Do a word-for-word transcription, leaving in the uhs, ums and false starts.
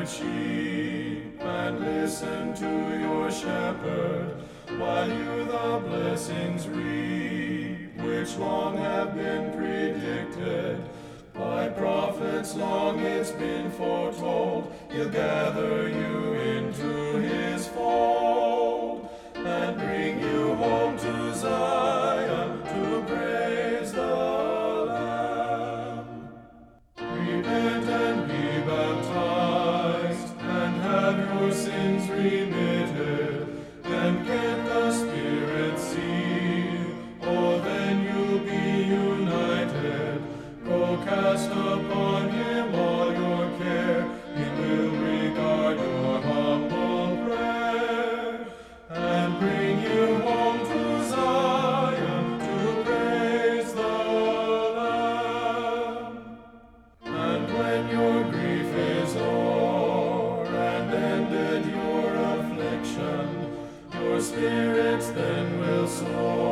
scattered sheep, and listen to your shepherd, while you the blessings reap, which long have been predicted. By prophets long it's been foretold, he'll gather you into his fold, and bring you home to Zion to praise the Lamb. Repent and be baptized, and have your sins remitted, then get the Spirit's seal, oh then you'll be united. Go cast upon him all your care, he will regard your humble prayer, and bring you home to Zion to praise the Lamb. And when your grief is o'er, and ended your affliction, your spirits then will soar.